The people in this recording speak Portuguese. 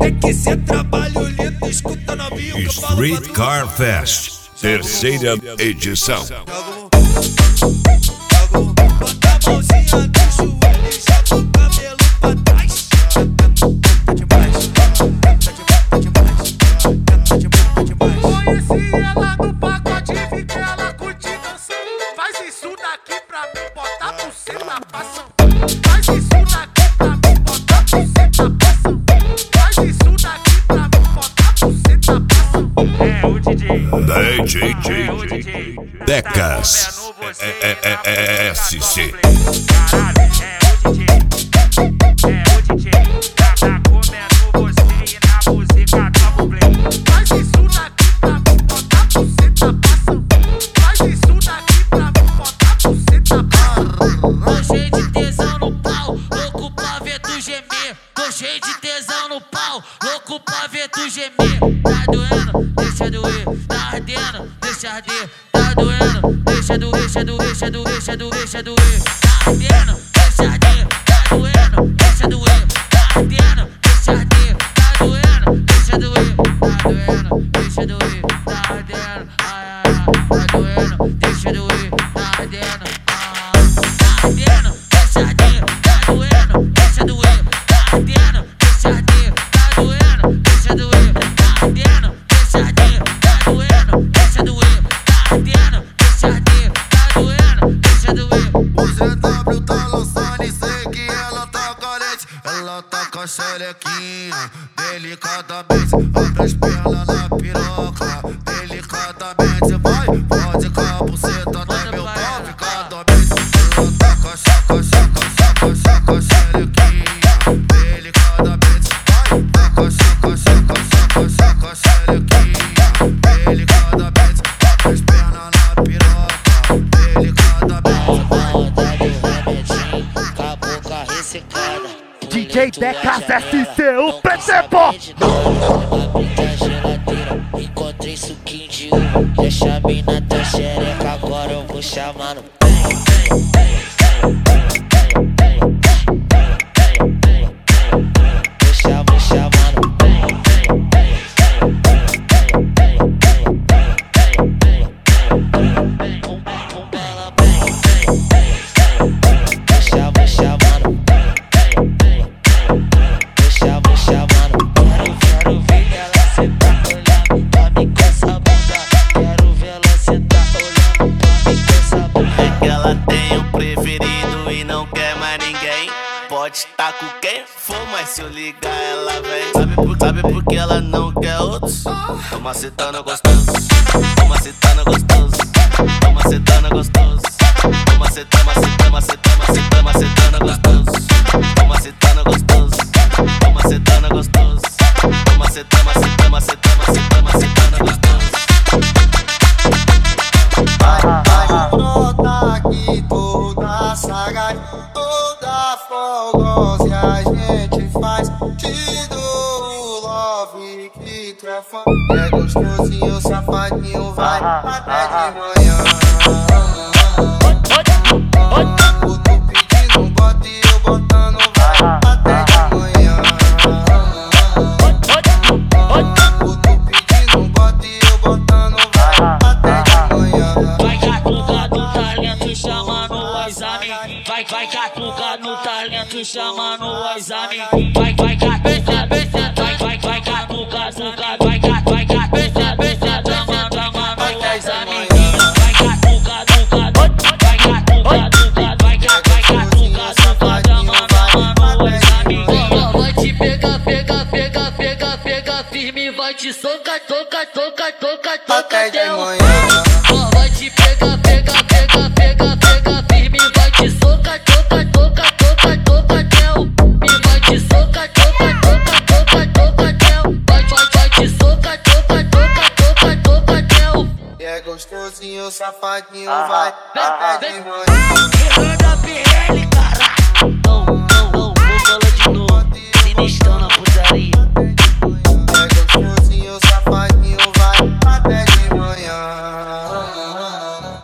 Tem que ser trabalho lindo, escuta novinho que eu falo. Street Car Fest, terceira edição. Bota a mãozinha no joelho e joga o cabelo pra trás. Tá demais, tá demais, tá demais. Conheci ela no pacote, vi que ela curte dançar. Faz isso daqui pra mim, bota a buceta passando. Faz isso daqui pra mim, bota a buceta passando. Faz isso daqui pra mim, bota a buceta passando. É o DJ. DJ Decas SC. Caralho, é o DJ. É o DJ. Tá comendo você e na música toca o play. Faz isso daqui pra mim, bota a buceta passando. Faz isso daqui pra mim, bota a buceta passando. Tô cheio de tesão no pau, louco pra ver tu gemer. Tô cheio de tesão no pau, louco pra ver tu gemer. Tá doendo? Deixa doer. Tá ardendo? Deixa arder. Tá doendo? Deixa doer. Deixa doer. Tá ardendo? Deixa arder. Tá doendo? Deixa doer. Tá ardendo? Deixa arder. Tá doendo? Deixa doer. Tá doendo? Deixa doer. Tá ardendo. Ai, ai, ai. Tá doendo? Deixa doer. Tá ardendo. Tá ardendo? Deixa arder. Tá doendo? Deixa doer. Tá ardendo? Deixa arder. Tá doendo? Deixa doer. Tá ardendo? Deixa arder. Tá doendo? Deixa doer. Tá ardendo? Deixa arder. Tá doendo? Deixa doer. O ZW tá lançando e sei que ela tá carente. Ela tá com a xerequinha, delicadamente. Abre as pernas na piroca, delicadamente. Vai, pode com a buceta até meu pau ficar dormente. Ela tá com a xerequinha, delicadamente. Vai, tá com a xerequinha, delicadamente. Abre as pernas na piroca, delicadamente. DJ Decas SC, o principal. Abri a geladeira, encontrei suquinho de uva. Deixa a mina da xereca, agora eu vou chamar no vou chamar no Quero ver ela sentar olhando pra mim com essa bunda. Quero ver ela sentar olhando pra mim com essa bunda. É que ela tem um preferido e não quer mais ninguém. Pode estar com quem for, mas se eu ligar ela vem. Sabe por que ela não quer outros? Toma citando gostoso, toma citando gostoso, toma citando gostoso, toma citando gostoso, toma citando gostoso, toma citando gostoso, toma citando gostoso. Vai brotar aqui toda saga, toda fogosa e a gente faz. Te dou o love que tu é fã. É gostosinho, safadinho, vai até de manhã. O tu pedindo bota e eu botando, vai até de manhã. O tu pedindo bota e eu botando, vai até de manhã. Vai catucar no talento chamando o exame. Vai catucar no talento chamando o exame. Vai catucar, vai catucar, firme, vai te socar, Até de manhã. Vai te pegar, firme, vai te socar, até o. E vai te socar, até o. Vai te socar, até o. É gostosinho, safadinho, vai até de manhã.